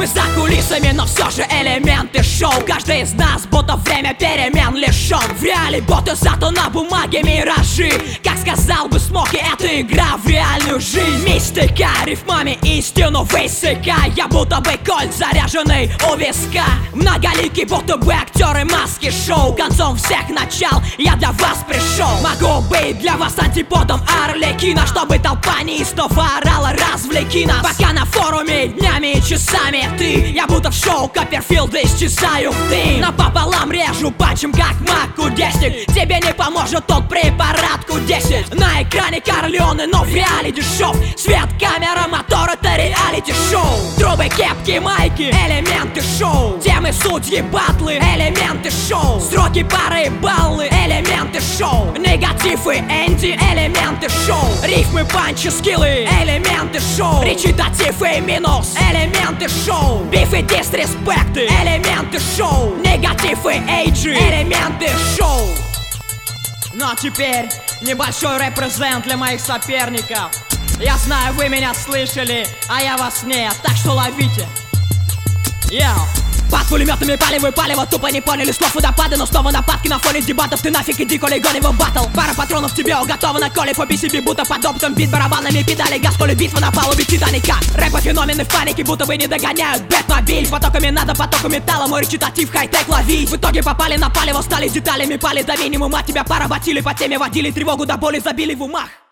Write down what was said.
Мы за кулисами, но все же элементы шоу. Каждый из нас будто время перемен лишен. В реале боты, зато на бумаге миражи. Как сказал бы Смоки, это игра в реальную жизнь. Мистика, рифмами истину высекая. Я будто бы кольт, заряженный у виска. Многоликий, будто бы актеры маски шоу. Концом всех начал я для вас пришел. Могу быть для вас антиподом Арлекина, чтобы толпа неистов орала, развлеки нас. Пока на форуме днями и часами ты, я будто в шоу Копперфилда исчезаю в дым. Напополам режу панчем, как Мак-10. Тебе не поможет тот препарат Q10. На экране Корлеоне, но в реалити шоу. Свет, камера, мотор, это реалити шоу. Трубы, кепки, майки, элементы шоу. Темы, судьи, батлы, элементы шоу. Строки, пары, баллы, элементы шоу. Негативы, Энди, элементы шоу. Рифмы, панчи, скиллы, элементы шоу. Речитативы, минус, элементы шоу. Бифы, дисреспекты, элементы шоу. Негативы, эйджи, элементы шоу. Ну а теперь небольшой репрезент для моих соперников. Я знаю, вы меня слышали, а я вас нет, так что ловите. Йоу. Под пулеметами палево, тупо не поняли слов водопады. Но снова нападки на фоне дебатов. Ты нафиг иди, коли гоним в баттл. Пара патронов тебе уготована, коли по PCB, будто под опытом бит барабанами педали. Газ, коли битва на палубе Титаника. Рэпа феномены в панике, будто бы не догоняют Бэтмобиль. Потоками надо, потоком металла, мой речитатив хай-тек ловить. В итоге попали на палево, стали деталями, пали до минимума. Тебя поработили, по теме водили, тревогу до боли забили в умах.